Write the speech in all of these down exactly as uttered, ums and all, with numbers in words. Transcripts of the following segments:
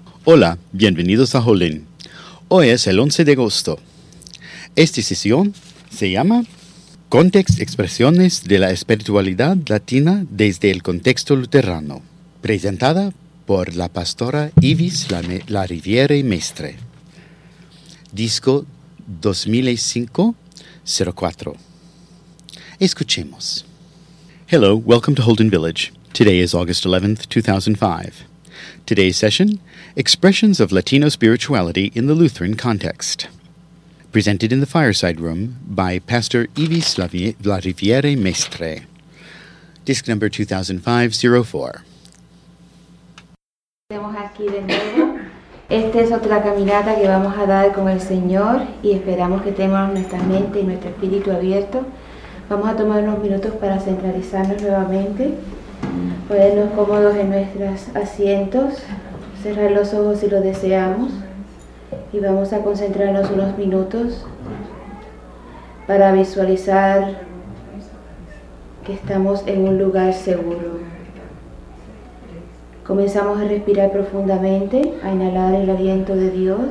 Hola, bienvenidos a Holden. Hoy es el once de agosto. Esta sesión se llama Context Expresiones de la Espiritualidad Latina desde el contexto luterano, presentada por la pastora Ivis Lariviere Mestre. Disco dos mil cinco cero cuatro. Escuchemos. Hello, welcome to Holden Village. Today is August eleventh, two thousand five. Today's session, Expressions of Latino Spirituality in the Lutheran Context. Presented in the Fireside Room by Pastor Ivis Lariviere Mestre. Disc number two thousand five oh four. Estamos aquí de nuevo. Esta es otra caminata que vamos a dar con el Señor y esperamos que tengamos nuestra mente y nuestro espíritu abierto. Vamos a tomar unos minutos para centralizarnos nuevamente, ponernos cómodos en nuestros asientos, cerrar los ojos si lo deseamos y vamos a concentrarnos unos minutos para visualizar que estamos en un lugar seguro. Comenzamos a respirar profundamente, a inhalar el aliento de Dios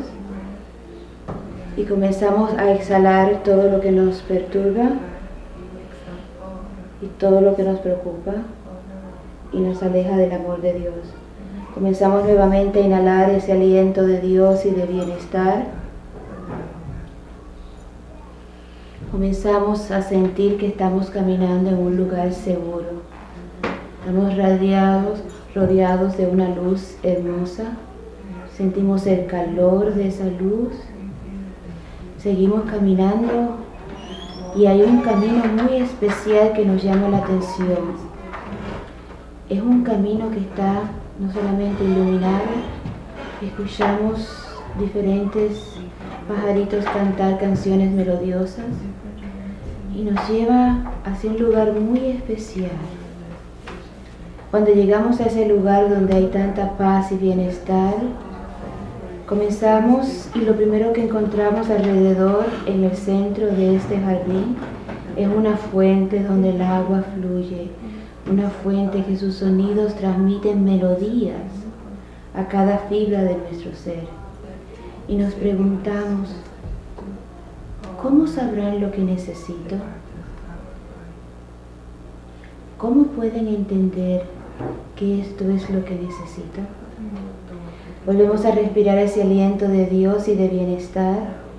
y comenzamos a exhalar todo lo que nos perturba y todo lo que nos preocupa y nos aleja del amor de Dios. Comenzamos nuevamente a inhalar ese aliento de Dios y de bienestar. Comenzamos a sentir que estamos caminando en un lugar seguro. Estamos rodeados, rodeados de una luz hermosa. Sentimos el calor de esa luz. Seguimos caminando y hay un camino muy especial que nos llama la atención. Es un camino que está no solamente iluminado, escuchamos diferentes pajaritos cantar canciones melodiosas y nos lleva hacia un lugar muy especial. Cuando llegamos a ese lugar donde hay tanta paz y bienestar, comenzamos y lo primero que encontramos alrededor, en el centro de este jardín, es una fuente donde el agua fluye, una fuente que sus sonidos transmiten melodías a cada fibra de nuestro ser. Y nos preguntamos, ¿cómo sabrán lo que necesito? ¿Cómo pueden entender que esto es lo que necesito? Volvemos a respirar ese aliento de Dios y de bienestar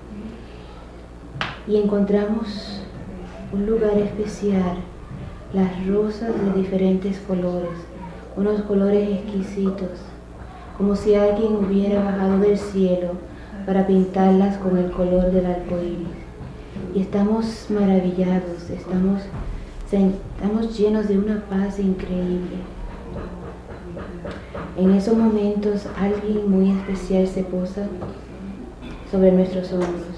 y encontramos un lugar especial, las rosas de diferentes colores, unos colores exquisitos, como si alguien hubiera bajado del cielo para pintarlas con el color del arco iris. Y estamos maravillados, estamos, estamos llenos de una paz increíble. En esos momentos alguien muy especial se posa sobre nuestros hombros.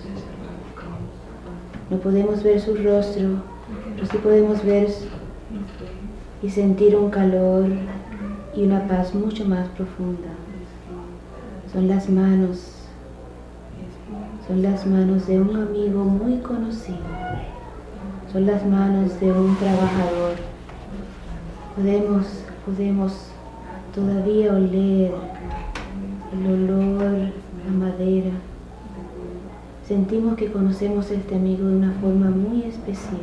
No podemos ver su rostro, pero sí podemos ver y sentir un calor y una paz mucho más profunda. Son las manos, son las manos de un amigo muy conocido, son las manos de un trabajador. Podemos, podemos todavía oler el olor a madera. Sentimos que conocemos a este amigo de una forma muy especial.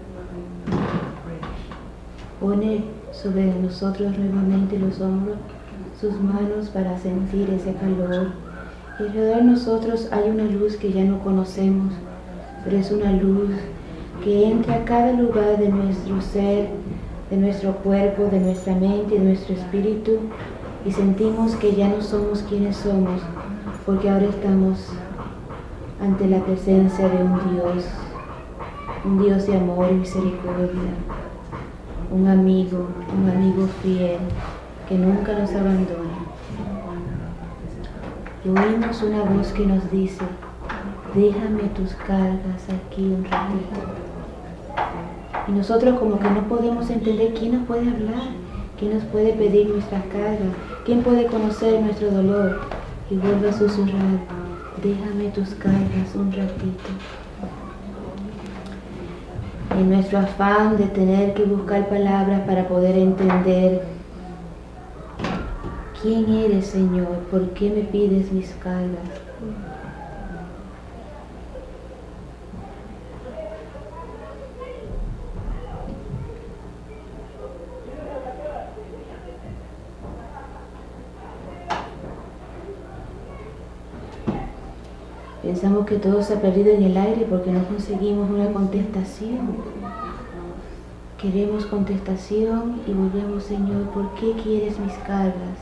Pone sobre nosotros nuevamente los hombros, sus manos para sentir ese calor. Y alrededor de nosotros hay una luz que ya no conocemos, pero es una luz que entra a cada lugar de nuestro ser, de nuestro cuerpo, de nuestra mente, de nuestro espíritu, y sentimos que ya no somos quienes somos, porque ahora estamos ante la presencia de un Dios, un Dios de amor y misericordia, un amigo, un amigo fiel que nunca nos abandona. Y oímos una voz que nos dice, déjame tus cargas aquí un ratito. Y nosotros como que no podemos entender quién nos puede hablar, quién nos puede pedir nuestras cargas, quién puede conocer nuestro dolor. Y vuelve a susurrar, déjame tus cargas un ratito. En nuestro afán de tener que buscar palabras para poder entender ¿Quién eres, Señor? ¿Por qué me pides mis cargas? Pensamos que todo se ha perdido en el aire porque no conseguimos una contestación. Queremos contestación y volvemos, Señor, ¿por qué quieres mis cargas?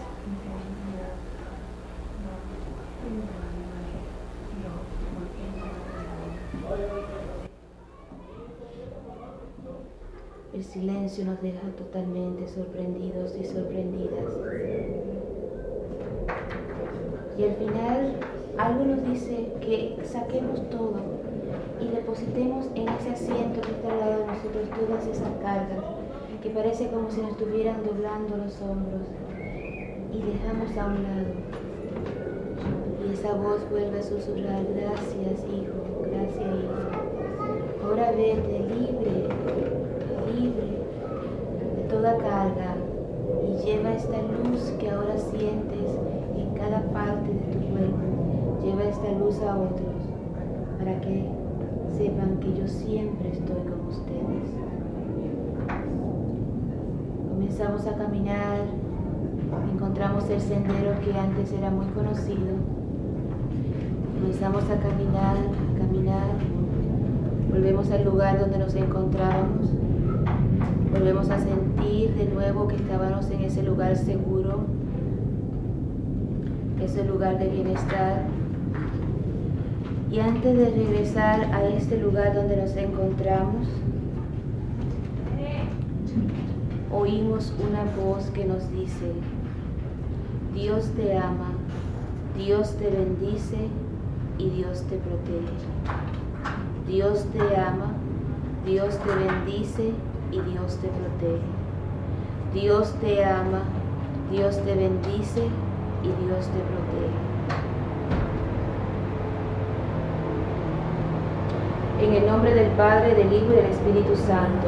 El silencio nos deja totalmente sorprendidos y sorprendidas. Y al final algo nos dice que saquemos todo y depositemos en ese asiento que está al lado de nosotros todas esas cargas, que parece como si nos estuvieran doblando los hombros, y dejamos a un lado. Y esa voz vuelve a susurrar: gracias, hijo, gracias, hijo. Ahora vete libre, libre de toda carga, y lleva esta luz que ahora sientes en cada parte de tu cuerpo. Lleva esta luz a otros para que sepan que yo siempre estoy con ustedes. Comenzamos a caminar, encontramos el sendero que antes era muy conocido. Comenzamos a caminar, a caminar, volvemos al lugar donde nos encontrábamos, volvemos a sentir de nuevo que estábamos en ese lugar seguro, ese lugar de bienestar. Y antes de regresar a este lugar donde nos encontramos, oímos una voz que nos dice: Dios te ama, Dios te bendice y Dios te protege. Dios te ama, Dios te bendice y Dios te protege. Dios te ama, Dios te bendice y Dios te protege. En el nombre del Padre, del Hijo y del Espíritu Santo.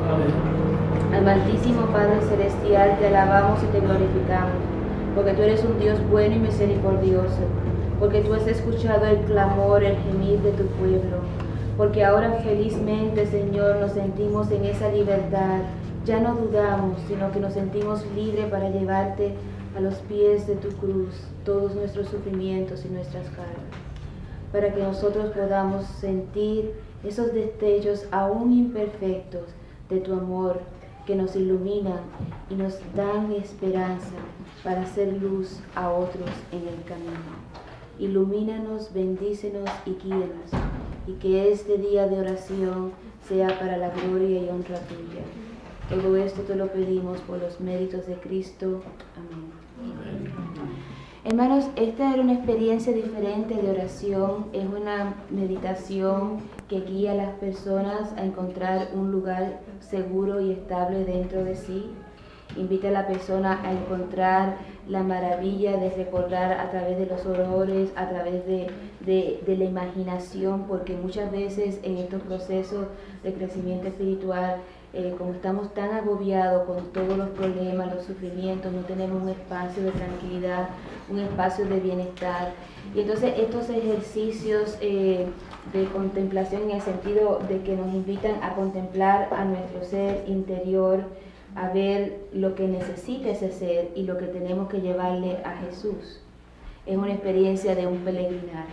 Amén. Amantísimo Padre Celestial, te alabamos y te glorificamos, porque tú eres un Dios bueno y misericordioso, porque tú has escuchado el clamor, el gemir de tu pueblo, porque ahora felizmente, Señor, nos sentimos en esa libertad. Ya no dudamos, sino que nos sentimos libres para llevarte a los pies de tu cruz todos nuestros sufrimientos y nuestras cargas, para que nosotros podamos sentir esos destellos aún imperfectos de tu amor que nos iluminan y nos dan esperanza para hacer luz a otros en el camino. Ilumínanos, bendícenos y guíenos, y que este día de oración sea para la gloria y honra tuya. Todo esto te lo pedimos por los méritos de Cristo. Amén. Amén. Hermanos, esta era una experiencia diferente de oración. Es una meditación que guía a las personas a encontrar un lugar seguro y estable dentro de sí. Invita a la persona a encontrar la maravilla de recordar a través de los olores, a través de, de, de la imaginación, porque muchas veces en estos procesos de crecimiento espiritual, Eh, como estamos tan agobiados con todos los problemas, los sufrimientos, no tenemos un espacio de tranquilidad, un espacio de bienestar. Y entonces estos ejercicios eh, de contemplación, en el sentido de que nos invitan a contemplar a nuestro ser interior, a ver lo que necesita ese ser y lo que tenemos que llevarle a Jesús. Es una experiencia de un peregrinar.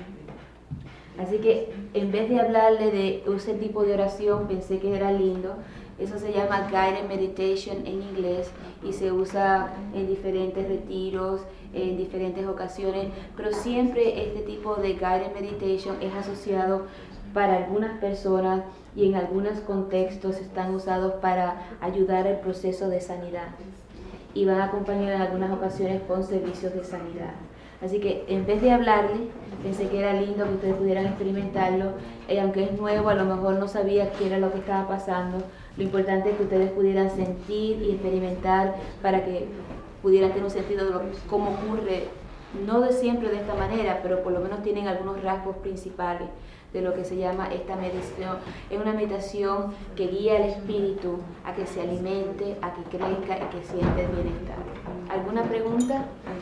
Así que en vez de hablarle de ese tipo de oración, pensé que era lindo. Eso se llama Guided Meditation en inglés y se usa en diferentes retiros, en diferentes ocasiones, pero siempre este tipo de Guided Meditation es asociado para algunas personas y en algunos contextos están usados para ayudar al proceso de sanidad y van acompañados en algunas ocasiones con servicios de sanidad. Así que en vez de hablarle, pensé que era lindo que ustedes pudieran experimentarlo, y aunque es nuevo, a lo mejor no sabía qué era lo que estaba pasando. Lo importante es que ustedes pudieran sentir y experimentar para que pudieran tener un sentido de lo, cómo ocurre, no de siempre de esta manera, pero por lo menos tienen algunos rasgos principales de lo que se llama esta meditación. Es una meditación que guía al espíritu a que se alimente, a que crezca y que sienta el bienestar. ¿Alguna pregunta?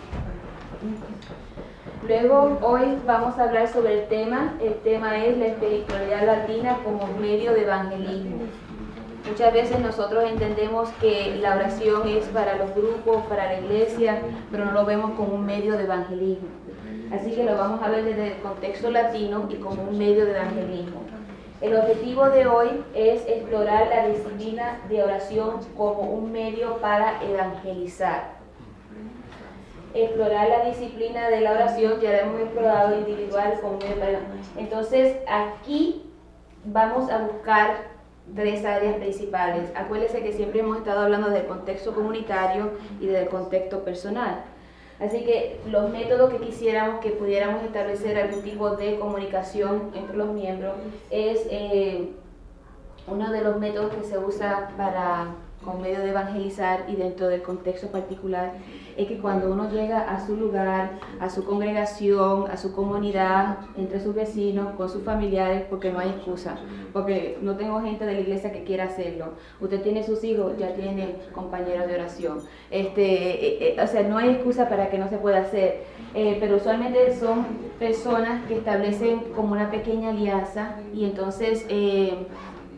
Luego, hoy vamos a hablar sobre el tema. El tema es la espiritualidad latina como medio de evangelismo. Muchas veces nosotros entendemos que la oración es para los grupos, para la iglesia, pero no lo vemos como un medio de evangelismo. Así que lo vamos a ver desde el contexto latino y como un medio de evangelismo. El objetivo de hoy es explorar la disciplina de oración como un medio para evangelizar. Explorar la disciplina de la oración, ya la hemos explorado individual como medio para... Entonces, aquí vamos a buscar tres áreas principales. Acuérdense que siempre hemos estado hablando del contexto comunitario y del contexto personal. Así que los métodos que quisiéramos que pudiéramos establecer algún tipo de comunicación entre los miembros es eh, uno de los métodos que se usa para como medio de evangelizar y dentro del contexto particular es que cuando uno llega a su lugar, a su congregación, a su comunidad, entre sus vecinos, con sus familiares, porque no hay excusa, porque no tengo gente de la iglesia que quiera hacerlo. Usted tiene sus hijos, ya tiene compañeros de oración. Este, eh, eh, o sea, no hay excusa para que no se pueda hacer, eh, pero usualmente son personas que establecen como una pequeña alianza y entonces eh,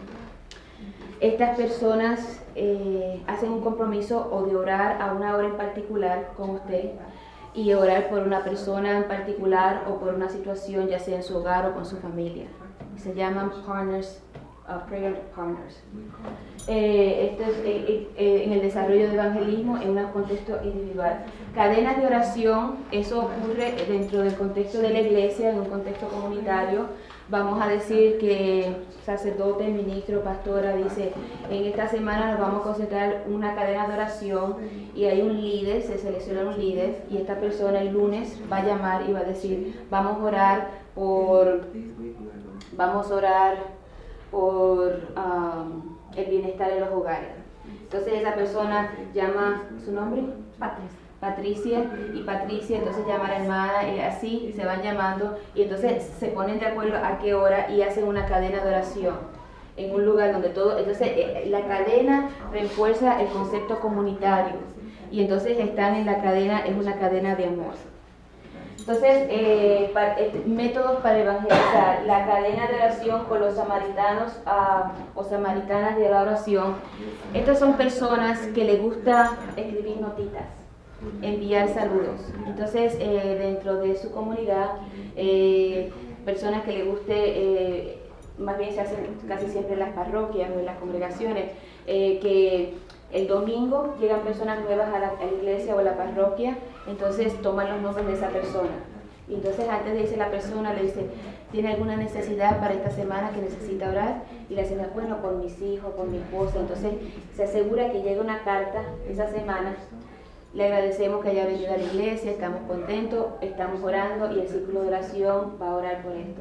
estas personas eh, hacen un compromiso o de orar a una hora en particular con usted y orar por una persona en particular o por una situación ya sea en su hogar o con su familia. Se llaman partners, uh, prayer partners. Eh, esto es eh, eh, en el desarrollo de evangelismo en un contexto individual. Cadenas de oración, eso ocurre dentro del contexto de la iglesia, en un contexto comunitario. Vamos a decir que sacerdote, ministro, pastora dice, en esta semana nos vamos a concentrar una cadena de oración y hay un líder, se selecciona un líder y esta persona el lunes va a llamar y va a decir, vamos a orar por, vamos a orar por um, el bienestar de los hogares. Entonces esa persona llama, ¿su nombre? Patricia. Patricia y Patricia, entonces llama a la hermana y así se van llamando y entonces se ponen de acuerdo a qué hora y hacen una cadena de oración en un lugar donde todo, entonces la cadena refuerza el concepto comunitario y entonces están en la cadena, es una cadena de amor. Entonces, eh, para, eh, métodos para evangelizar, la cadena de oración con los samaritanos uh, o samaritanas de la oración. Estas son personas que les gusta escribir notitas, enviar saludos. Entonces, eh, dentro de su comunidad, eh, personas que les guste, eh, más bien se hacen casi siempre en las parroquias o en las congregaciones, eh, que el domingo llegan personas nuevas a la, a la iglesia o a la parroquia, entonces toman los nombres de esa persona. Y entonces antes de irse la persona le dice, ¿tiene alguna necesidad para esta semana que necesita orar? Y la señora, bueno, por mis hijos, por mi esposa. Entonces se asegura que llegue una carta esa semana. Le agradecemos que haya venido a la iglesia, estamos contentos, estamos orando y el círculo de oración va a orar por esto.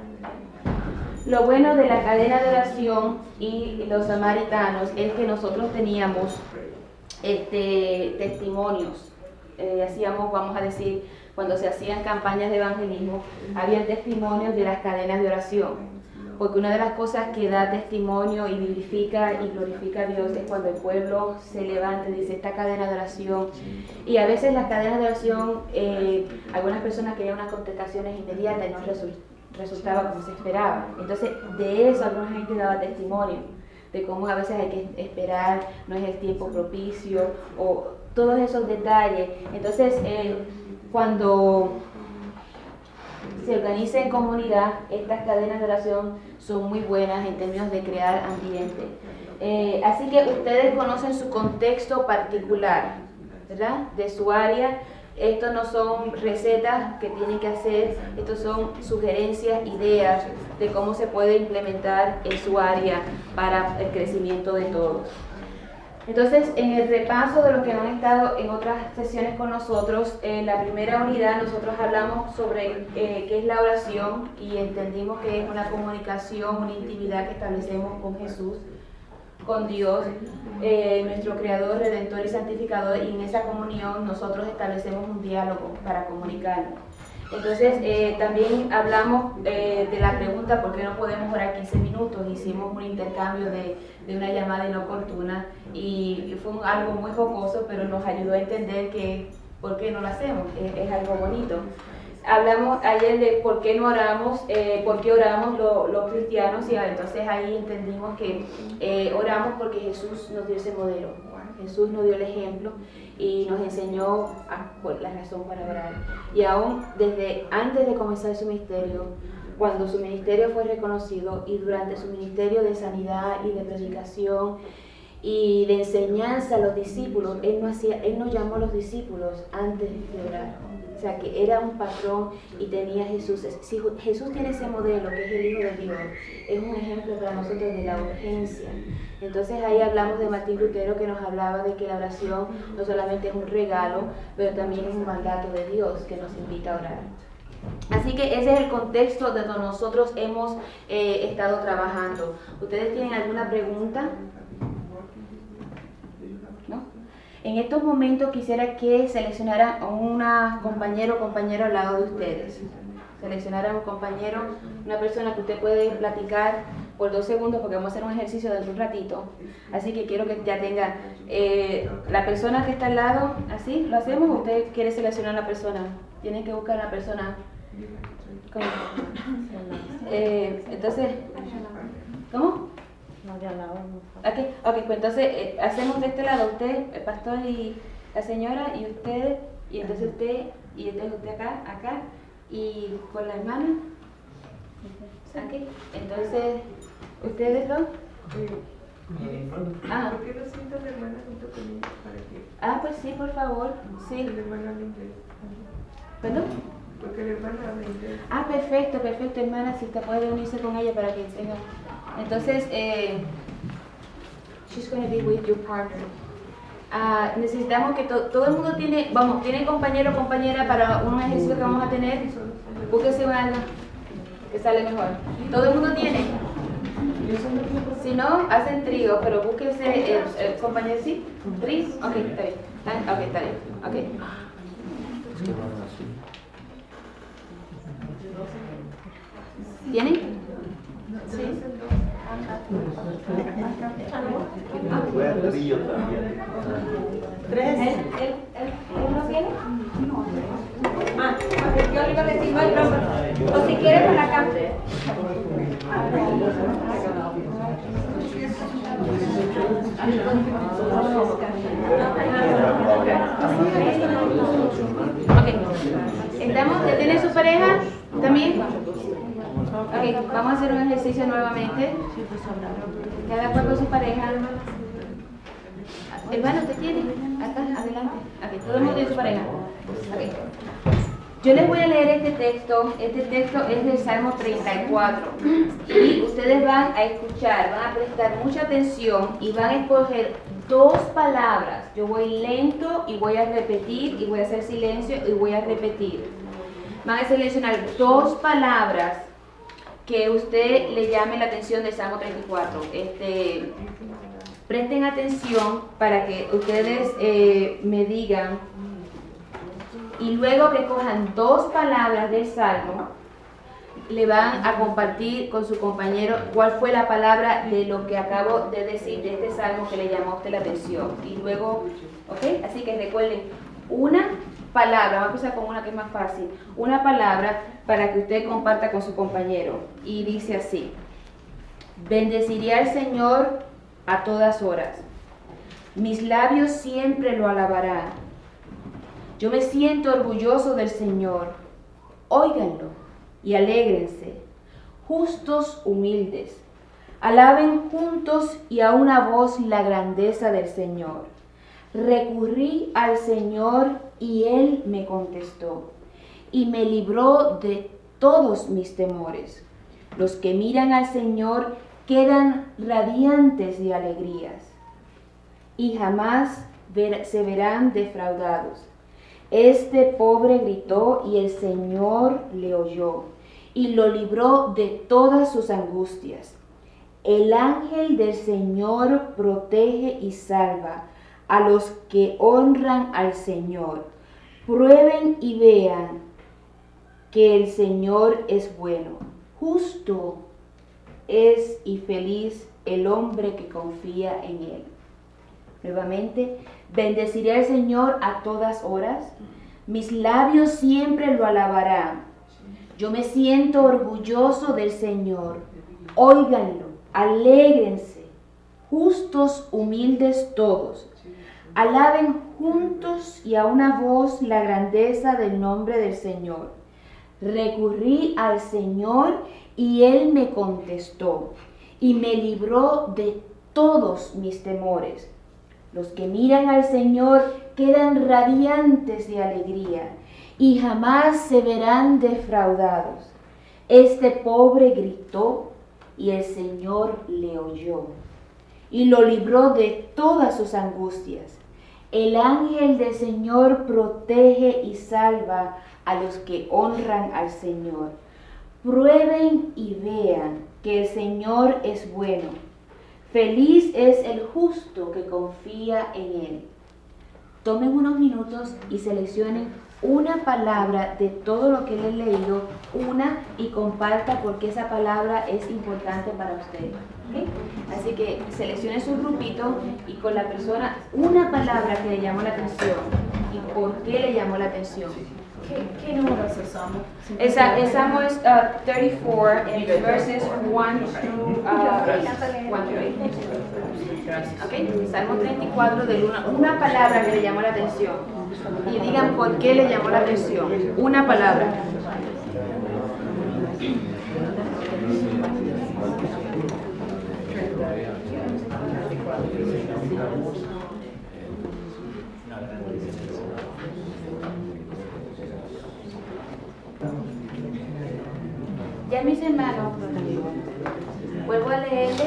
Lo bueno de la cadena de oración y los samaritanos es que nosotros teníamos este, testimonios. Eh, hacíamos, vamos a decir, cuando se hacían campañas de evangelismo, había testimonios de las cadenas de oración. Porque una de las cosas que da testimonio y vivifica y glorifica a Dios es cuando el pueblo se levanta y dice esta cadena de oración. Y a veces las cadenas de oración, eh, algunas personas querían unas contestaciones inmediatas y no resultaban. resultaba como se esperaba. Entonces, de eso alguna gente daba testimonio, de cómo a veces hay que esperar, no es el tiempo propicio, o todos esos detalles. Entonces, eh, cuando se organiza en comunidad, estas cadenas de oración son muy buenas en términos de crear ambiente. Eh, así que ustedes conocen su contexto particular, ¿verdad? De su área. Estos no son recetas que tienen que hacer, estos son sugerencias, ideas de cómo se puede implementar en su área para el crecimiento de todos. Entonces, en el repaso de los que no han estado en otras sesiones con nosotros, en la primera unidad nosotros hablamos sobre eh, qué es la oración y entendimos que es una comunicación, una intimidad que establecemos con Jesús, con Dios, eh, nuestro Creador, Redentor y Santificador, y en esa comunión nosotros establecemos un diálogo para comunicarnos. Entonces, eh, también hablamos eh, de la pregunta ¿por qué no podemos orar quince minutos? Hicimos un intercambio de, de una llamada inoportuna y fue un, algo muy jocoso, pero nos ayudó a entender que por qué no lo hacemos, es, es algo bonito. Hablamos ayer de por qué no oramos, eh, por qué oramos lo, los cristianos, y entonces ahí entendimos que eh, oramos porque Jesús nos dio ese modelo, Jesús nos dio el ejemplo y nos enseñó a, pues, la razón para orar. Y aún desde antes de comenzar su ministerio, cuando su ministerio fue reconocido y durante su ministerio de sanidad y de predicación y de enseñanza a los discípulos, Él no, hacía, él no llamó a los discípulos antes de orar. O sea, que era un patrón y tenía Jesús. Si Jesús tiene ese modelo, que es el Hijo de Dios, es un ejemplo para nosotros de la urgencia. Entonces ahí hablamos de Martín Lutero, que nos hablaba de que la oración no solamente es un regalo, pero también es un mandato de Dios que nos invita a orar. Así que ese es el contexto de donde nosotros hemos eh, estado trabajando. ¿Ustedes tienen alguna pregunta? ¿No? En estos momentos quisiera que seleccionaran a una compañero o compañero al lado de ustedes. Seleccionaran un compañero, una persona que usted puede platicar por dos segundos porque vamos a hacer un ejercicio dentro de un ratito. Así que quiero que ya tenga eh, la persona que está al lado, así, ¿lo hacemos o usted quiere seleccionar a una persona? Tienen que buscar a una persona. ¿Cómo? Eh, entonces, ¿cómo? No, de al lado. Okay, ok, pues entonces eh, hacemos de este lado usted, el pastor y la señora, y usted, y entonces usted, y entonces usted acá, acá, y con la hermana. Ok, entonces, ¿ustedes dos? Ah. ¿Por qué no sientas a la hermana junto con ella para que? Ah, pues sí, por favor, sí. La hermana habla inglés. ¿Perdón? Porque la hermana habla inglés. Ah, perfecto, perfecto, hermana, si usted puede unirse con ella para que tenga. Entonces, eh, she's going to be with your partner. Uh, necesitamos que to todo el mundo tiene, vamos, tiene compañero o compañera para un ejercicio que vamos a tener. Búsquese algo que sale mejor. Todo el mundo tiene. Si no, hacen trío, pero búsquese el, el compañero, ¿sí? ¿Trío? Ok, está bien. Ok, está bien. Ok. ¿Tienen? Sí. Tres. ¿Él, él, él, él no tiene? No. Ah, yo le iba a decir, no hay problema. O si quiere con la cama. Ok. ¿Estamos? ¿Ya tiene su pareja también? Ok, vamos a hacer un ejercicio nuevamente. Cada cual con su pareja. Hermano, ¿usted tiene? Acá, adelante. Okay, todo el mundo tiene su pareja. Okay. Yo les voy a leer este texto. Este texto es del Salmo treinta y cuatro. Y ustedes van a escuchar, van a prestar mucha atención y van a escoger dos palabras. Yo voy lento y voy a repetir, y voy a hacer silencio y voy a repetir. Van a seleccionar dos palabras que usted le llame la atención del Salmo treinta y cuatro. Este, presten atención para que ustedes eh, me digan, y luego que cojan dos palabras del Salmo, le van a compartir con su compañero cuál fue la palabra de lo que acabo de decir de este Salmo que le llamó a usted la atención. Y luego, ¿ok? Así que recuerden, una palabra, vamos a empezar con una que es más fácil, una palabra para que usted comparta con su compañero. Y dice así: bendeciré al Señor a todas horas, mis labios siempre lo alabarán. Yo me siento orgulloso del Señor. Óiganlo y alégrense, justos humildes, alaben juntos y a una voz la grandeza del Señor. Recurrí al Señor y Él me contestó y me libró de todos mis temores. Los que miran al Señor quedan radiantes de alegrías y jamás ver, se verán defraudados. Este pobre gritó y el Señor le oyó y lo libró de todas sus angustias. El ángel del Señor protege y salva a los que honran al Señor. Prueben y vean que el Señor es bueno. Justo es y feliz el hombre que confía en Él. Nuevamente, bendeciré al Señor a todas horas. Mis labios siempre lo alabarán. Yo me siento orgulloso del Señor. Óiganlo, alégrense, justos, humildes todos. Alaben juntos y a una voz la grandeza del nombre del Señor. Recurrí al Señor y Él me contestó y me libró de todos mis temores. Los que miran al Señor quedan radiantes de alegría y jamás se verán defraudados. Este pobre gritó y el Señor le oyó y lo libró de todas sus angustias. El ángel del Señor protege y salva a los que honran al Señor. Prueben y vean que el Señor es bueno. Feliz es el justo que confía en Él. Tomen unos minutos y seleccionen una palabra de todo lo que les he leído, una, y comparta porque esa palabra es importante para ustedes. ¿Okay? Así que seleccione su grupito y con la persona una palabra que le llamó la atención y por qué le llamó la atención. ¿Qué, qué número es el Salmo? Esa, el Salmo es uh, treinta y cuatro, and verses one through uh, one through eight. Okay, Salmo treinta y cuatro del uno. Una palabra que le llamó la atención. Y digan por qué le llamó la atención. Una palabra. Ya mis hermanos, vuelvo a leerles.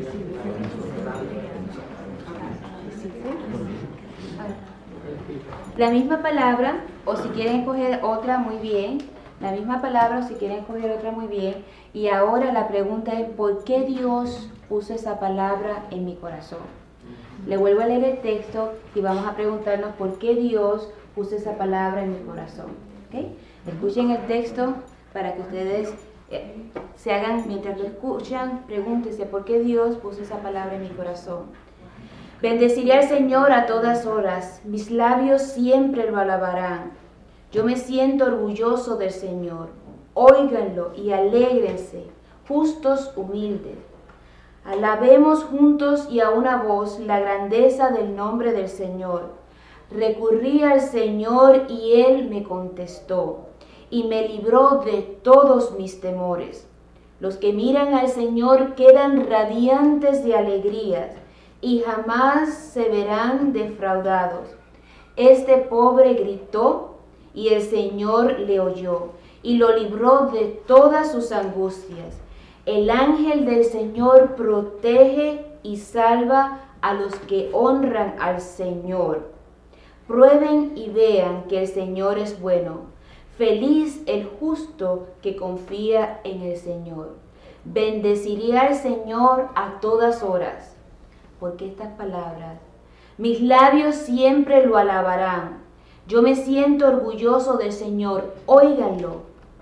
La misma palabra, o si quieren coger otra, muy bien. La misma palabra, o si quieren coger otra, muy bien. Y ahora la pregunta es, ¿por qué Dios puso esa palabra en mi corazón? Le vuelvo a leer el texto y vamos a preguntarnos por qué Dios puso esa palabra en mi corazón. ¿Okay? Escuchen el texto para que ustedes eh, se hagan, mientras lo escuchan, pregúntense por qué Dios puso esa palabra en mi corazón. Bendeciré al Señor a todas horas, mis labios siempre lo alabarán. Yo me siento orgulloso del Señor. Óiganlo y alégrense, justos, humildes. Alabemos juntos y a una voz la grandeza del nombre del Señor. Recurrí al Señor y Él me contestó y me libró de todos mis temores. Los que miran al Señor quedan radiantes de alegría y jamás se verán defraudados. Este pobre gritó y el Señor le oyó y lo libró de todas sus angustias. El ángel del Señor protege y salva a los que honran al Señor. Prueben y vean que el Señor es bueno. Feliz el justo que confía en el Señor. Bendeciré al Señor a todas horas. Porque estas palabras, mis labios siempre lo alabarán. Yo me siento orgulloso del Señor. Óiganlo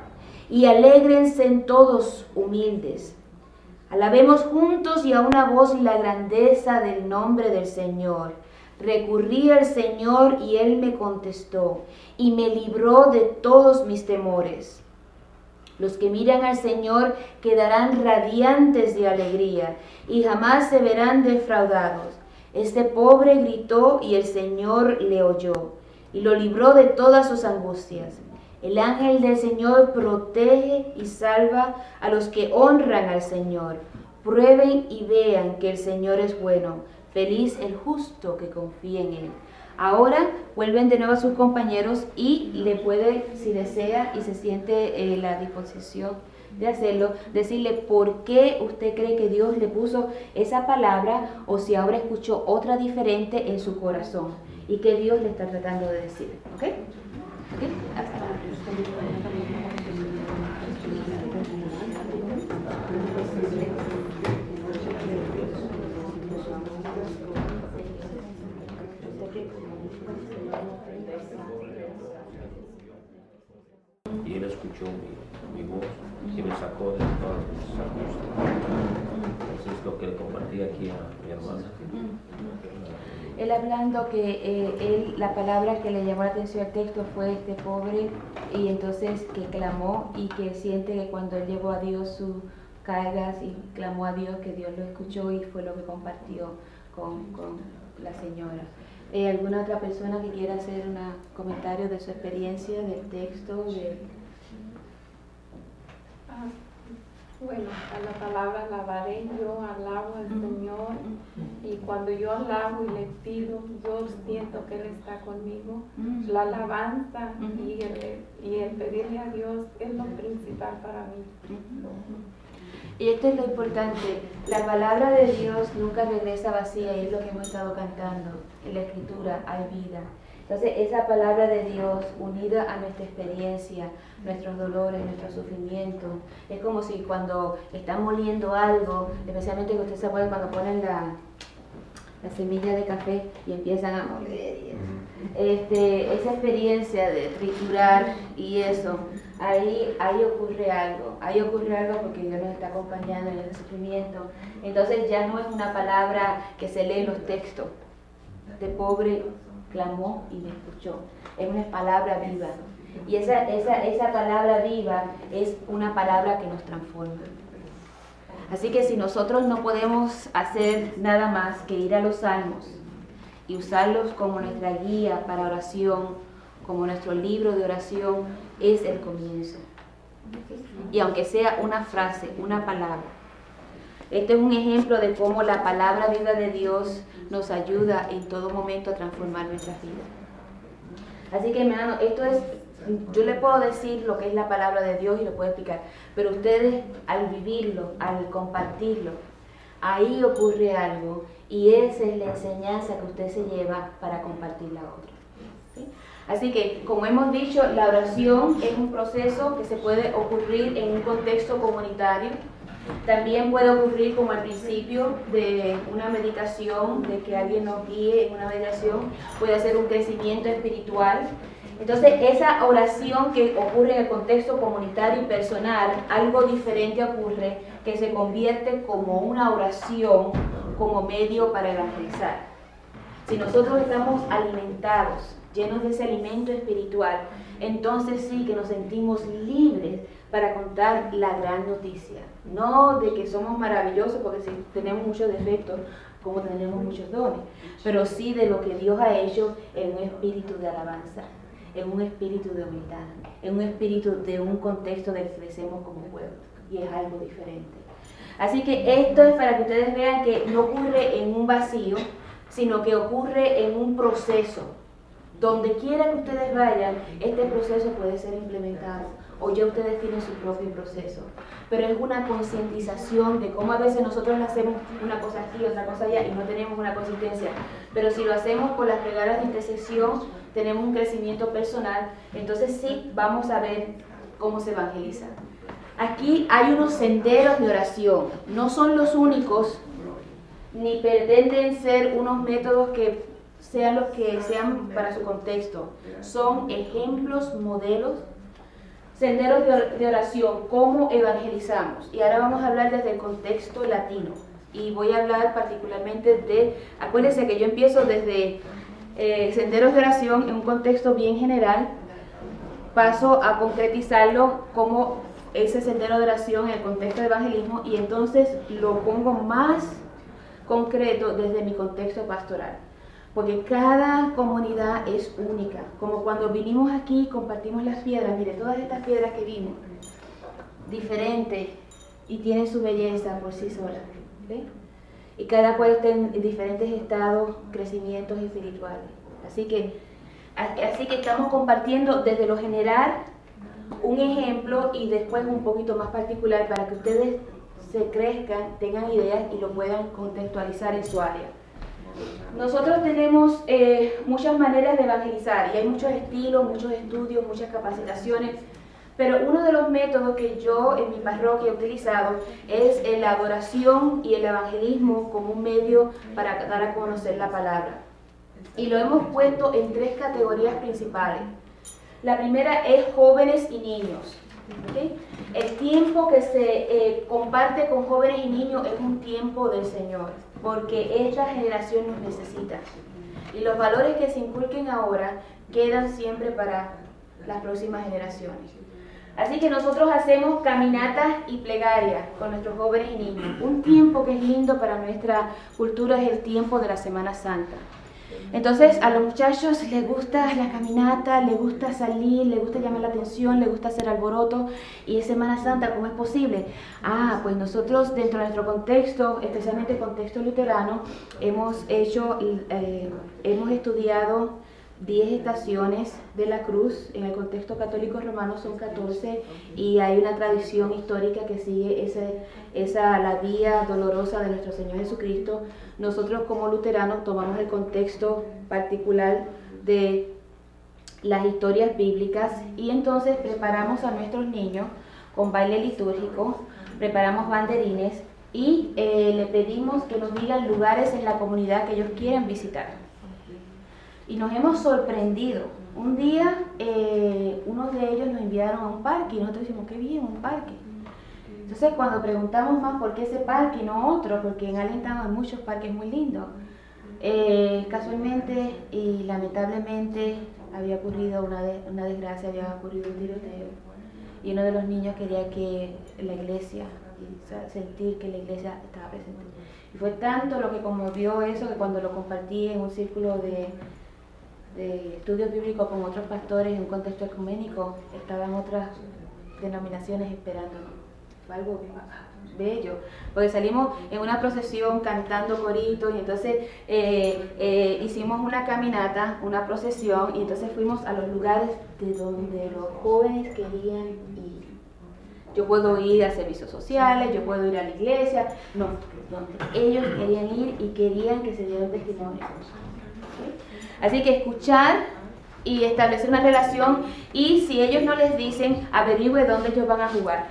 y alégrense en todos humildes. Alabemos juntos y a una voz la grandeza del nombre del Señor. Recurrí al Señor y Él me contestó y me libró de todos mis temores. Los que miran al Señor quedarán radiantes de alegría y jamás se verán defraudados. Este pobre gritó y el Señor le oyó y lo libró de todas sus angustias. El ángel del Señor protege y salva a los que honran al Señor. Prueben y vean que el Señor es bueno. Feliz el justo que confía en Él. Ahora vuelven de nuevo a sus compañeros y le puede, si desea y se siente eh, la disposición de hacerlo, decirle por qué usted cree que Dios le puso esa palabra o si ahora escuchó otra diferente en su corazón y que Dios le está tratando de decir. ¿Ok? ¿Okay? Hasta y él escuchó escuchó mi, mi voz y me sacó de todas mis angustias. Entonces es lo que le compartí aquí a mi hermana. Él hablando que eh, él, la palabra que le llamó la atención al texto fue este pobre, y entonces que clamó y que siente que cuando él llevó a Dios sus cargas y clamó a Dios, que Dios lo escuchó y fue lo que compartió con, con la señora. Eh, ¿Alguna otra persona que quiera hacer un comentario de su experiencia, del texto? De... Ah, bueno, a la palabra alabaré, yo alabo al Señor, y cuando yo alabo y le pido, yo siento que Él está conmigo. La alabanza y el, y el pedirle a Dios es lo principal para mí. Y esto es lo importante, la palabra de Dios nunca regresa vacía, y es lo que hemos estado cantando. En la Escritura hay vida. Entonces esa palabra de Dios unida a nuestra experiencia, nuestros dolores, nuestro sufrimiento, es como si cuando están moliendo algo, especialmente que usted se acuerda cuando ponen la, la semilla de café y empiezan a moler y eso. Este, esa experiencia de triturar y eso, ahí, ahí ocurre algo, ahí ocurre algo porque Dios nos está acompañando en ese sufrimiento. Entonces ya no es una palabra que se lee en los textos, de pobre clamó y me escuchó, es una palabra viva, y esa, esa, esa palabra viva es una palabra que nos transforma. Así que si nosotros no podemos hacer nada más que ir a los salmos y usarlos como nuestra guía para oración, como nuestro libro de oración, es el comienzo. Y aunque sea una frase, una palabra, este es un ejemplo de cómo la palabra viva de Dios nos ayuda en todo momento a transformar nuestras vidas. Así que, hermano, esto es, yo le puedo decir lo que es la palabra de Dios y lo puedo explicar, pero ustedes al vivirlo, al compartirlo, ahí ocurre algo, y esa es la enseñanza que usted se lleva para compartirla a otros. ¿Sí? Así que, como hemos dicho, la oración es un proceso que se puede ocurrir en un contexto comunitario. También puede ocurrir como al principio de una meditación, de que alguien nos guíe en una meditación, puede ser un crecimiento espiritual. Entonces esa oración que ocurre en el contexto comunitario y personal, algo diferente ocurre, que se convierte como una oración, como medio para evangelizar. Si nosotros estamos alimentados, llenos de ese alimento espiritual, entonces sí que nos sentimos libres para contar la gran noticia. No de que somos maravillosos, porque sí tenemos muchos defectos, como tenemos muchos dones, pero sí de lo que Dios ha hecho en un espíritu de alabanza, en un espíritu de humildad, en un espíritu de un contexto del que crecemos como pueblo, y es algo diferente. Así que esto es para que ustedes vean que no ocurre en un vacío, sino que ocurre en un proceso. Donde quiera que ustedes vayan, este proceso puede ser implementado, o ya ustedes tienen su propio proceso. Pero es una concientización de cómo a veces nosotros hacemos una cosa aquí, otra cosa allá, y no tenemos una consistencia. Pero si lo hacemos por las plegadas de intercesión, tenemos un crecimiento personal, entonces sí vamos a ver cómo se evangeliza. Aquí hay unos senderos de oración, no son los únicos, ni pretenden ser unos métodos que sean los que sean para su contexto. Son ejemplos, modelos, senderos de oración, cómo evangelizamos. Y ahora vamos a hablar desde el contexto latino. Y voy a hablar particularmente de, acuérdense que yo empiezo desde eh, senderos de oración en un contexto bien general, paso a concretizarlo como ese sendero de oración en el contexto de evangelismo, y entonces lo pongo más concreto desde mi contexto pastoral. Porque cada comunidad es única. Como cuando vinimos aquí, compartimos las piedras. Mire, todas estas piedras que vimos, diferentes, y tienen su belleza por sí solas. ¿Sí? Y cada cual está en diferentes estados, crecimientos espirituales. Así que, así que estamos compartiendo desde lo general un ejemplo y después un poquito más particular para que ustedes se crezcan, tengan ideas y lo puedan contextualizar en su área. Nosotros tenemos eh, muchas maneras de evangelizar y hay muchos estilos, muchos estudios, muchas capacitaciones, pero uno de los métodos que yo en mi parroquia he utilizado es la adoración y el evangelismo como un medio para dar a conocer la palabra. Y lo hemos puesto en tres categorías principales. La primera es jóvenes y niños. ¿Okay? El tiempo que se eh, comparte con jóvenes y niños es un tiempo del Señor, porque esta generación nos necesita. Y los valores que se inculquen ahora quedan siempre para las próximas generaciones. Así que nosotros hacemos caminatas y plegarias con nuestros jóvenes y niños. Un tiempo que es lindo para nuestra cultura es el tiempo de la Semana Santa. Entonces a los muchachos les gusta la caminata, les gusta salir, les gusta llamar la atención, les gusta hacer alboroto. Y es Semana Santa, ¿cómo es posible? Ah, pues nosotros dentro de nuestro contexto, especialmente el contexto luterano, hemos hecho, eh, hemos estudiado diez estaciones de la cruz. En el contexto católico romano son catorce, y hay una tradición histórica que sigue ese, esa, la vía dolorosa de nuestro Señor Jesucristo. Nosotros como luteranos tomamos el contexto particular de las historias bíblicas y entonces preparamos a nuestros niños con baile litúrgico, preparamos banderines y eh, le pedimos que nos digan lugares en la comunidad que ellos quieren visitar. Y nos hemos sorprendido. Un día eh, unos de ellos nos enviaron a un parque y nosotros decimos, qué bien, un parque. Entonces cuando preguntamos más por qué ese parque y no otro, porque en Allentown hay muchos parques muy lindos, eh, casualmente y lamentablemente había ocurrido una, de, una desgracia, había ocurrido un tiroteo y uno de los niños quería que la iglesia, y, o sea, sentir que la iglesia estaba presente. Y fue tanto lo que conmovió eso que cuando lo compartí en un círculo de de estudios bíblicos con otros pastores en un contexto ecuménico, estaban otras denominaciones esperándonos. Fue algo bello, porque salimos en una procesión cantando coritos y entonces eh, eh, hicimos una caminata, una procesión, y entonces fuimos a los lugares de donde los jóvenes querían ir. Yo puedo ir a servicios sociales, yo puedo ir a la iglesia, no, donde ellos querían ir y querían que se diera un testimonio. ¿Okay? Así que escuchar y establecer una relación, y si ellos no les dicen, averigüe dónde ellos van a jugar.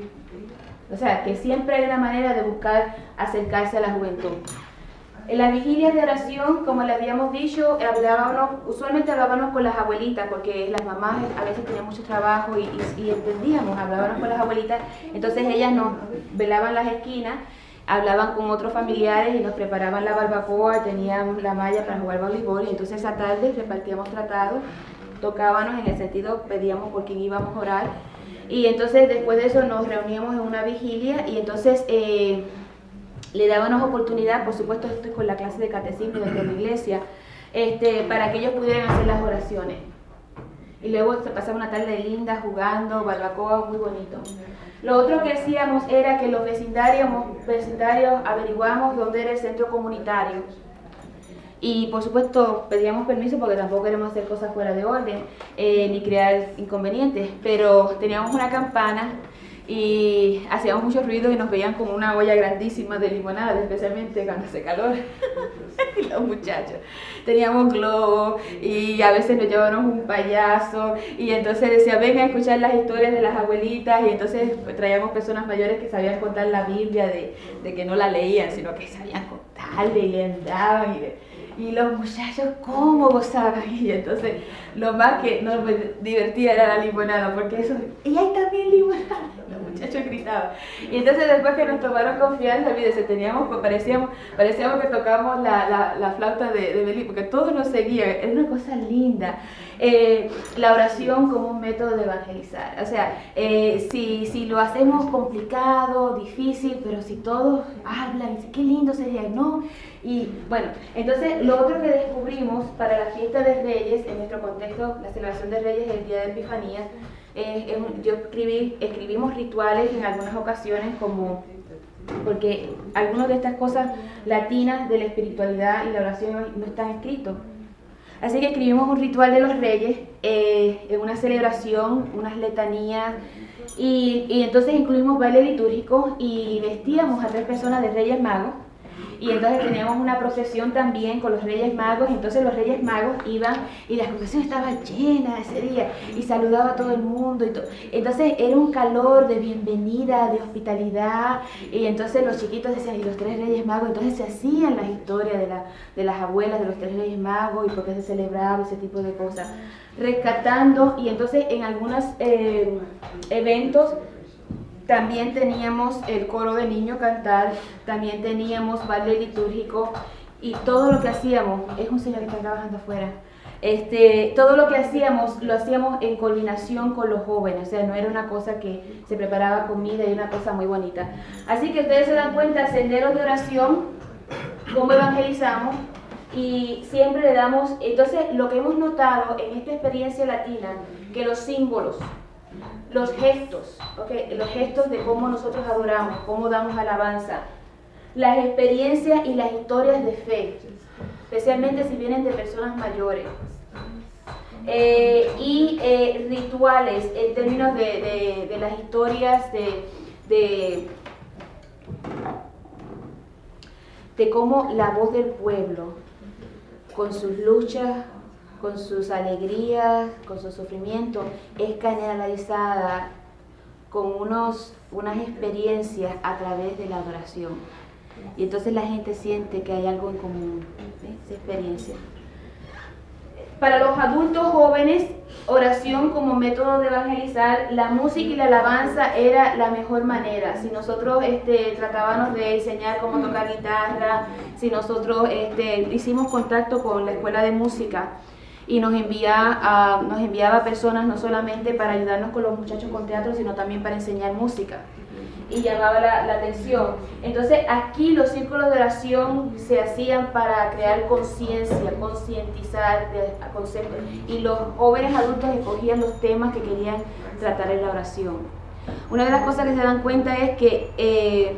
O sea, que siempre hay una manera de buscar acercarse a la juventud. En las vigilias de oración, como les habíamos dicho, hablábamos, usualmente hablábamos con las abuelitas, porque las mamás a veces tenían mucho trabajo y, y, y entendíamos, hablábamos con las abuelitas, entonces ellas nos velaban las esquinas, hablaban con otros familiares y nos preparaban la barbacoa, teníamos la malla para jugar voleibol, y entonces esa tarde repartíamos tratados, tocábamos en el sentido, pedíamos por quién íbamos a orar, y entonces después de eso nos reuníamos en una vigilia, y entonces eh, le dábamos oportunidad, por supuesto esto es con la clase de catecismo de la iglesia, este, para que ellos pudieran hacer las oraciones. Y luego se pasaba una tarde linda jugando, barbacoa, muy bonito. Lo otro que hacíamos era que los vecindarios, vecindarios averiguamos dónde era el centro comunitario. Y por supuesto pedíamos permiso porque tampoco queremos hacer cosas fuera de orden, eh, ni crear inconvenientes. Pero teníamos una campana y hacíamos mucho ruido y nos veían como una olla grandísima de limonada, especialmente cuando hace calor. Y los muchachos. Teníamos globos y a veces nos llevábamos un payaso y entonces decía, vengan a escuchar las historias de las abuelitas, y entonces pues, traíamos personas mayores que sabían contar la Biblia, de, de que no la leían, sino que sabían contarle y le andaban y de, y los muchachos cómo gozaban, y entonces lo más que nos divertía era la limonada, porque eso, y hay también limonada, los muchachos gritaban, y entonces después que nos tomaron confianza, olvídese, teníamos, pues, parecíamos, parecíamos que tocábamos la, la, la flauta de, de Belí, porque todos nos seguían, era una cosa linda. Eh, la oración como un método de evangelizar, o sea, eh, si, si lo hacemos complicado, difícil, pero si todos hablan, qué lindo sería, ¿no? Y bueno, entonces lo otro que descubrimos para la fiesta de Reyes, en nuestro contexto, la celebración de Reyes es el día de Epifanía, eh, eh, yo escribí, escribimos rituales en algunas ocasiones, como porque algunas de estas cosas latinas de la espiritualidad y la oración no están escritos. Así que escribimos un ritual de los Reyes, eh, en una celebración, unas letanías, y, y entonces incluimos baile litúrgico y vestíamos a tres personas de Reyes Magos. Y entonces teníamos una procesión también con los Reyes Magos, y entonces los Reyes Magos iban y la procesión estaba llena ese día y saludaba a todo el mundo. Y to entonces era un calor de bienvenida, de hospitalidad, y entonces los chiquitos decían, y los tres Reyes Magos, entonces se hacían las historias de, la, de las abuelas de los tres Reyes Magos y por qué se celebraba ese tipo de cosas. rescatando, y entonces en algunos eh, eventos también teníamos el coro de niños cantar, también teníamos baile litúrgico, y todo lo que hacíamos, es un señor que está trabajando afuera, este, todo lo que hacíamos, lo hacíamos en coordinación con los jóvenes, o sea, no era una cosa que se preparaba comida y una cosa muy bonita. Así que ustedes se dan cuenta, senderos de oración, cómo evangelizamos, y siempre le damos, entonces lo que hemos notado en esta experiencia latina, que los símbolos, los gestos, okay, los gestos de cómo nosotros adoramos, cómo damos alabanza, las experiencias y las historias de fe, especialmente si vienen de personas mayores, eh, y eh, rituales en términos de, de, de las historias de, de, de cómo la voz del pueblo, con sus luchas, con sus alegrías, con su sufrimiento, es canalizada con unos, unas experiencias a través de la adoración. Y entonces la gente siente que hay algo en común, ¿ves? Esa experiencia. Para los adultos jóvenes, oración como método de evangelizar, la música y la alabanza era la mejor manera. Si nosotros este, tratábamos de enseñar cómo tocar guitarra, si nosotros este, hicimos contacto con la escuela de música y nos, envía a, nos enviaba personas no solamente para ayudarnos con los muchachos con teatro, sino también para enseñar música. Y llamaba la, la atención. Entonces aquí los círculos de oración se hacían para crear conciencia, concientizar de conceptos, y los jóvenes adultos escogían los temas que querían tratar en la oración. Una de las cosas que se dan cuenta es que eh,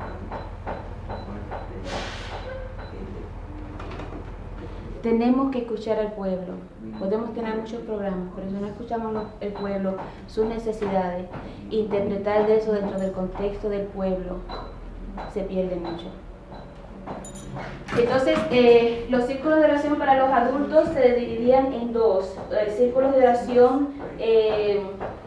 tenemos que escuchar al pueblo. Podemos tener muchos programas, pero si no escuchamos el pueblo, sus necesidades, interpretar de eso dentro del contexto del pueblo, se pierde mucho. Entonces, eh, los círculos de oración para los adultos se dividían en dos. Eh, círculos de oración eh,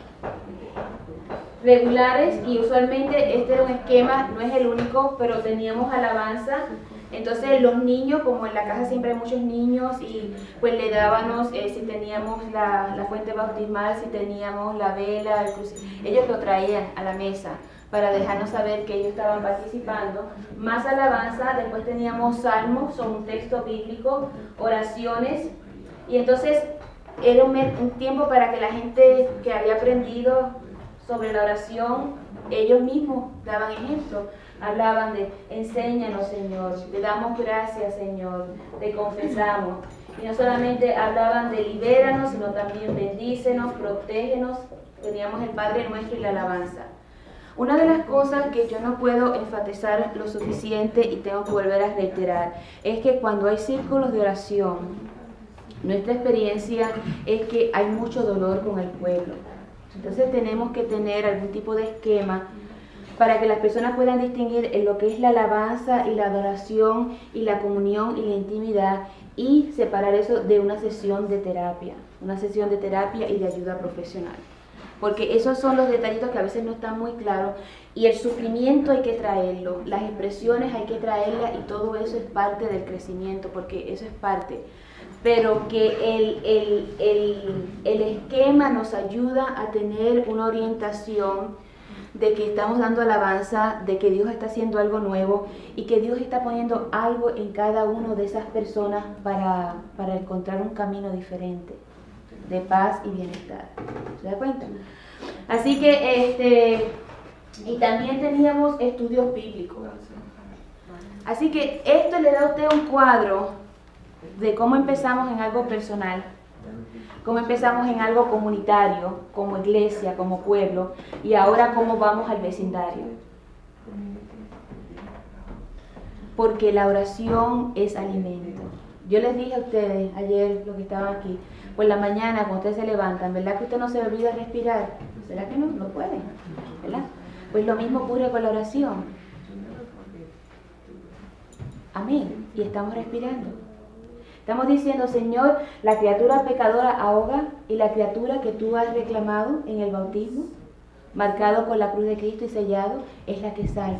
regulares, y usualmente este era un esquema, no es el único, pero teníamos alabanza. Entonces los niños, como en la casa siempre hay muchos niños, y pues le dábamos, eh, si teníamos la, la fuente bautismal, si teníamos la vela, el crucifijo, ellos lo traían a la mesa para dejarnos saber que ellos estaban participando. Más alabanza, después teníamos salmos, son un texto bíblico, oraciones, y entonces era un, un tiempo para que la gente que había aprendido sobre la oración, ellos mismos daban ejemplo. Hablaban de, enséñanos Señor, te damos gracias Señor, te confesamos. Y no solamente hablaban de libéranos, sino también bendícenos, protégenos. Teníamos el Padre Nuestro y la alabanza. Una de las cosas que yo no puedo enfatizar lo suficiente y tengo que volver a reiterar, es que cuando hay círculos de oración, nuestra experiencia es que hay mucho dolor con el pueblo. Entonces tenemos que tener algún tipo de esquema para que las personas puedan distinguir en lo que es la alabanza y la adoración y la comunión y la intimidad, y separar eso de una sesión de terapia, una sesión de terapia y de ayuda profesional. Porque esos son los detallitos que a veces no están muy claros, y el sufrimiento hay que traerlo, las expresiones hay que traerlas, y todo eso es parte del crecimiento, porque eso es parte. Pero que el, el, el, el esquema nos ayuda a tener una orientación de que estamos dando alabanza, de que Dios está haciendo algo nuevo, y que Dios está poniendo algo en cada una de esas personas para, para encontrar un camino diferente de paz y bienestar. ¿Se da cuenta? Así que, este, y también teníamos estudios bíblicos. Así que esto le da a usted un cuadro de cómo empezamos en algo personal, cómo empezamos en algo comunitario, como iglesia, como pueblo, y ahora cómo vamos al vecindario. Porque la oración es alimento. Yo les dije a ustedes ayer, los que estaban aquí, por la mañana cuando ustedes se levantan, ¿verdad que usted no se olvida respirar? ¿Será que no? No pueden, ¿verdad? Pues lo mismo ocurre con la oración. Amén. Y estamos respirando. Estamos diciendo, Señor, la criatura pecadora ahoga, y la criatura que tú has reclamado en el bautismo, marcado con la cruz de Cristo y sellado, es la que salva.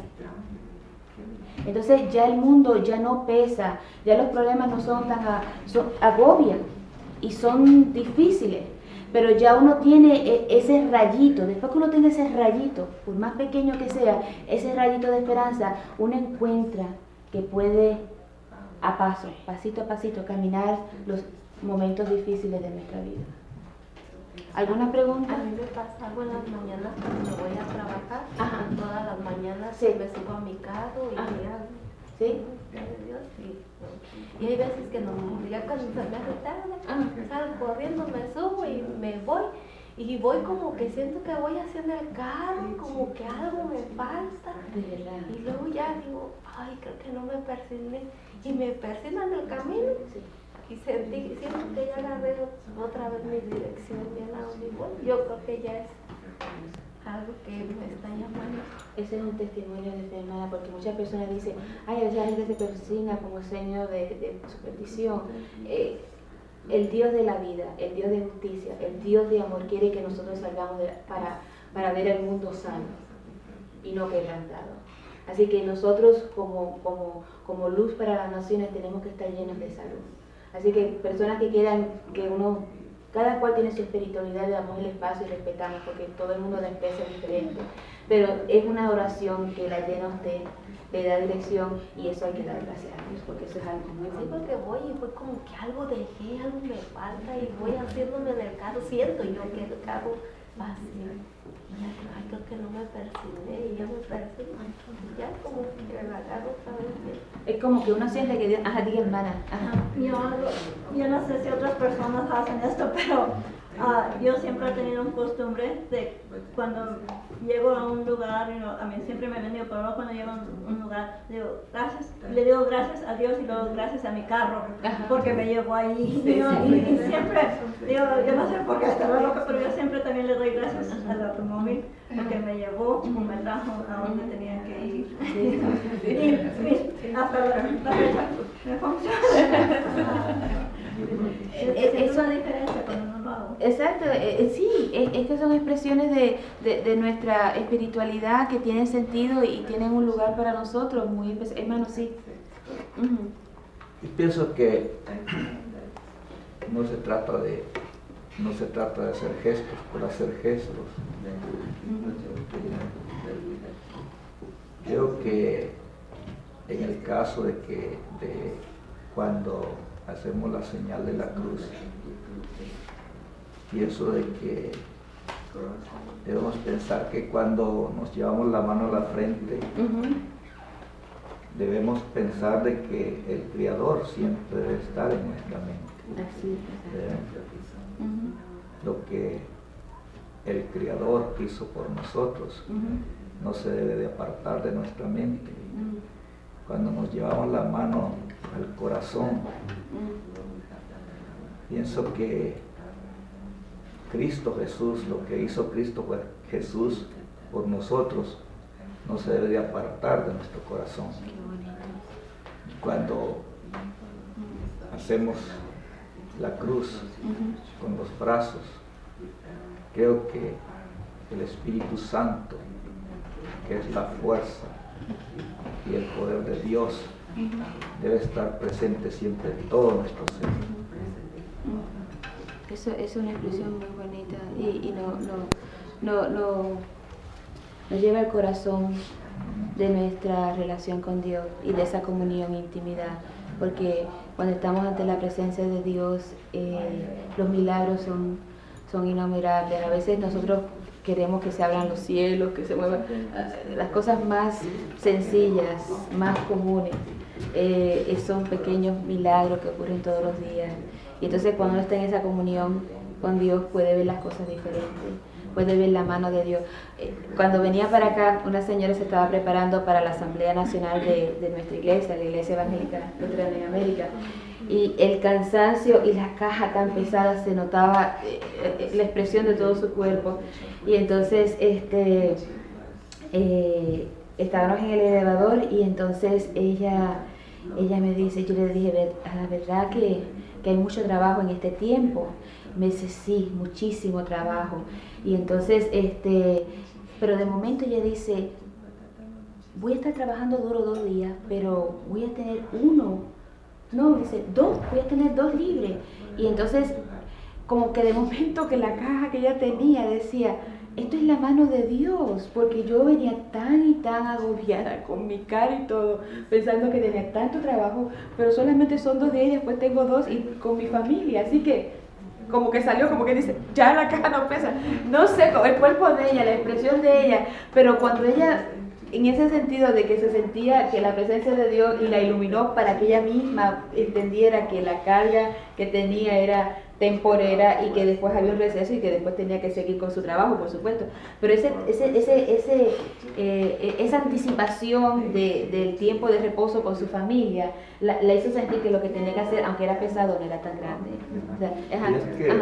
Entonces ya el mundo ya no pesa, ya los problemas no son tan a, son, agobian. y son difíciles, pero ya uno tiene ese rayito, después que uno tenga ese rayito, por más pequeño que sea, ese rayito de esperanza, uno encuentra que puede a paso, pasito a pasito, caminar los momentos difíciles de nuestra vida. ¿Alguna pregunta? A mí me pasa algo en las mañanas cuando voy a trabajar. Ajá. Todas las mañanas Sí. me subo a mi carro y Ajá. ya, ¿Sí? gracias a Dios, y, y hay veces que no, ya cuando se me hace tarde, Ajá. salgo corriendo, me subo y me voy. Y voy como que siento que voy haciendo el carro, como que algo me falta. De verdad. Y luego ya digo, ay, creo que no me persigné. Y me persigno en el camino. Sí. Y sentí, siento que ya agarré otra vez mi dirección bien a donde voy. Yo creo que ya es algo que me está llamando. Ese es un testimonio de fe, hermana, porque muchas personas dicen, ay, a veces la gente se persigna como seño de, de superstición. Eh, el Dios de la vida, el Dios de justicia, el Dios de amor quiere que nosotros salgamos de, para, para ver el mundo sano y no quebrantado. Así que nosotros como, como, como luz para las naciones tenemos que estar llenos de salud. Así que personas que quieran que uno, cada cual tiene su espiritualidad, le damos el espacio y respetamos porque todo el mundo de especie es diferente. Pero es una oración que la llena a usted, le da dirección y eso hay que dar gracias a Dios porque eso es algo muy Sí, bueno. porque voy y fue como que algo dejé, algo me falta y voy haciéndome en el carro. Siento yo que el carro va así. Ay, creo que no me persigné y ya me persigné. Entonces ya como que la agarro otra vez bien. Es como que uno siente que Dios, ajá, diga hermana, ajá. Yo, yo no sé si otras personas hacen esto, pero uh, yo siempre he tenido una costumbre de cuando llego a un lugar, you know, a mí siempre me bendigo, pero luego cuando llego a un, un lugar, digo gracias, le digo gracias a Dios y luego gracias a mi carro, Ajá. porque me llevó ahí. Sí, You know, sí, y, sí. y siempre, digo, yo no sé por qué estaba loca, pero yo siempre también le doy gracias al automóvil, porque me llevó, me trajo a donde tenía que ir. Sí, sí, Y, y hasta la, la fecha me funciona. Eh, Es eso- una diferencia cuando no lo hago. Exacto, eh, eh, sí, es, es que son expresiones de, de, de nuestra espiritualidad que tienen sentido y tienen un lugar para nosotros muy especial. Hermano, sí. Ujú. Y pienso que no se trata de no se trata de hacer gestos por hacer gestos. Creo que en el caso de que de cuando hacemos la señal de la cruz, pienso de que debemos pensar que cuando nos llevamos la mano a la frente, Ujú. debemos pensar de que el Creador siempre debe estar en nuestra mente. Así, ¿verdad? ujú, Lo que el Creador hizo por nosotros ujú, no se debe de apartar de nuestra mente. ujú, Cuando nos llevamos la mano al corazón, ujú. pienso que Cristo Jesús, lo que hizo Cristo Jesús por nosotros, no se debe de apartar de nuestro corazón. Qué bonito. Cuando hacemos la cruz Ujú. con los brazos, creo que el Espíritu Santo, que es la fuerza y el poder de Dios, debe estar presente siempre en todo nuestro ser. Eso es una expresión muy bonita y, y no, no, no, no, nos lleva al corazón de nuestra relación con Dios y de esa comunión, intimidad, porque cuando estamos ante la presencia de Dios, eh, los milagros son, son innumerables. A veces nosotros queremos que se abran los cielos, que se muevan eh, las cosas más sencillas, más comunes. Eh, son pequeños milagros que ocurren todos los días. Y entonces cuando uno está en esa comunión con Dios puede ver las cosas diferentes, puede ver la mano de Dios. Eh, Cuando venía para acá, una señora se estaba preparando para la Asamblea Nacional de, de nuestra iglesia, la Iglesia Evangélica Luterana en América, y el cansancio y la caja tan pesada se notaba, eh, eh, la expresión de todo su cuerpo. Y entonces este, eh, estábamos en el elevador y entonces ella, ella me dice, yo le dije, "Ver- la verdad que, que hay mucho trabajo en este tiempo". Me dice, sí, muchísimo trabajo. Y entonces, este, pero de momento ella dice, voy a estar trabajando duro dos días, pero voy a tener uno no, dice, dos, voy a tener dos libres. Y entonces, como que de momento que la caja que ella tenía decía, esto es la mano de Dios, porque yo venía tan y tan agobiada con mi cara y todo, pensando que tenía tanto trabajo, pero solamente son dos días y después tengo dos y con mi familia, así que como que salió, como que dice, ya la caja no pesa, no sé, el cuerpo de ella, la expresión de ella, pero cuando ella, en ese sentido de que se sentía que la presencia de Dios y la iluminó para que ella misma entendiera que la carga que tenía era temporera y que después había un receso y que después tenía que seguir con su trabajo, por supuesto. Pero ese, ese, ese, ese, eh, esa anticipación de, del tiempo de reposo con su familia la, la hizo sentir que lo que tenía que hacer, aunque era pesado, no era tan grande. O sea, es, y, es que,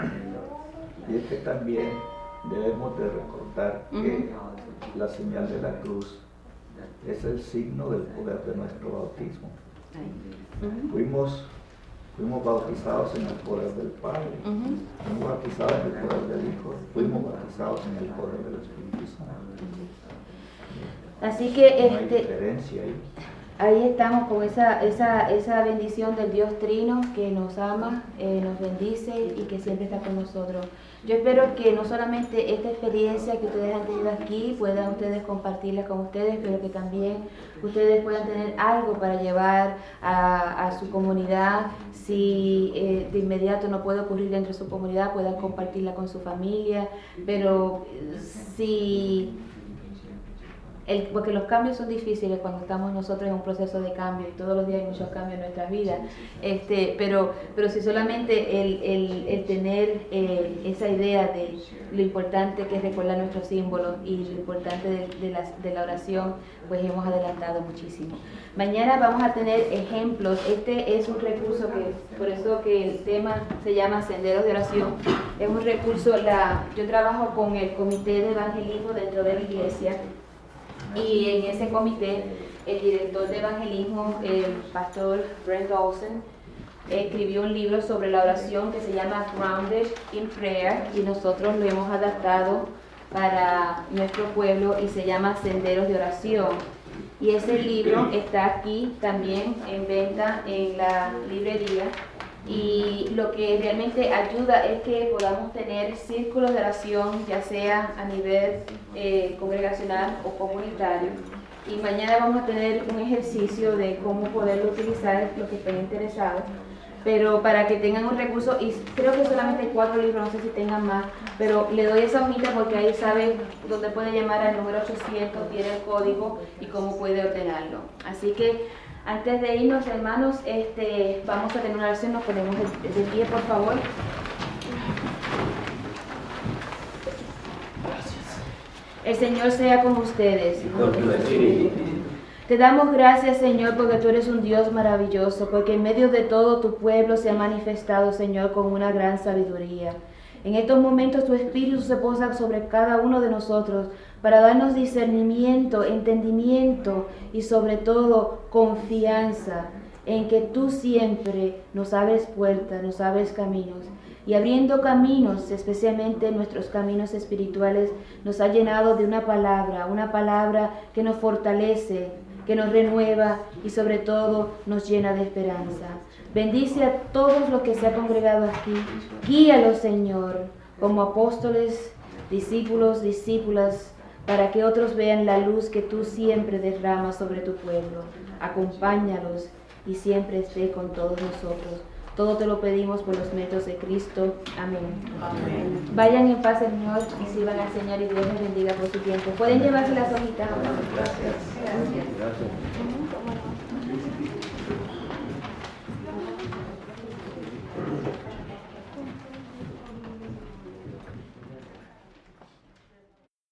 y es que también debemos de recordar uh-huh. que la señal de la cruz es el signo del poder de nuestro bautismo. Uh-huh. Fuimos Fuimos bautizados en el poder del Padre, uh-huh. fuimos bautizados en el poder del Hijo, fuimos bautizados en el poder del Espíritu Santo. Así que no este, hay diferencia ahí. ahí estamos con esa, esa, esa bendición del Dios Trino que nos ama, eh, nos bendice y que siempre está con nosotros. Yo espero que no solamente esta experiencia que ustedes han tenido aquí puedan ustedes compartirla con ustedes, pero que también ustedes puedan tener algo para llevar a, a su comunidad. Si eh, de inmediato no puede ocurrir dentro de su comunidad, puedan compartirla con su familia, pero si... El, porque los cambios son difíciles cuando estamos nosotros en un proceso de cambio y todos los días hay muchos cambios en nuestras vidas, este, pero, pero si solamente el, el, el tener eh, esa idea de lo importante que es recordar nuestros símbolos y lo importante de, de, la, de la oración, pues hemos adelantado muchísimo. Mañana vamos a tener ejemplos. Este es un recurso que, por eso que el tema se llama Senderos de Oración, es un recurso, la, yo trabajo con el comité de evangelismo dentro de la iglesia. Y en ese comité, el director de evangelismo, el pastor Brent Olsen, escribió un libro sobre la oración que se llama Grounded in Prayer y nosotros lo hemos adaptado para nuestro pueblo y se llama Senderos de Oración. Y ese libro está aquí también en venta en la librería. Y lo que realmente ayuda es que podamos tener círculos de oración, ya sea a nivel eh, congregacional o comunitario. Y mañana vamos a tener un ejercicio de cómo poderlo utilizar los que estén interesados. Pero para que tengan un recurso, y creo que solamente hay cuatro libros, no sé si tengan más, pero le doy esa hojita porque ahí sabe dónde puede llamar al número ochocientos, tiene el código y cómo puede ordenarlo. Así que antes de irnos, hermanos, este, vamos a tener una oración, nos ponemos de, de pie, por favor. Gracias. El Señor sea con ustedes. Te damos gracias, Señor, porque tú eres un Dios maravilloso, porque en medio de todo tu pueblo se ha manifestado, Señor, con una gran sabiduría. En estos momentos tu Espíritu se posa sobre cada uno de nosotros para darnos discernimiento, entendimiento y sobre todo confianza en que tú siempre nos abres puertas, nos abres caminos. Y abriendo caminos, especialmente nuestros caminos espirituales, nos ha llenado de una palabra, una palabra que nos fortalece, que nos renueva y sobre todo nos llena de esperanza. Bendice a todos los que se han congregado aquí. Guíalos, Señor, como apóstoles, discípulos, discípulas, para que otros vean la luz que tú siempre derramas sobre tu pueblo. Acompáñalos y siempre esté con todos nosotros. Todo te lo pedimos por los méritos de Cristo. Amén. Amén. Vayan en paz, Señor, y sirvan al Señor y Dios les bendiga por su tiempo. Pueden llevarse las hojitas. Gracias. Gracias. Gracias.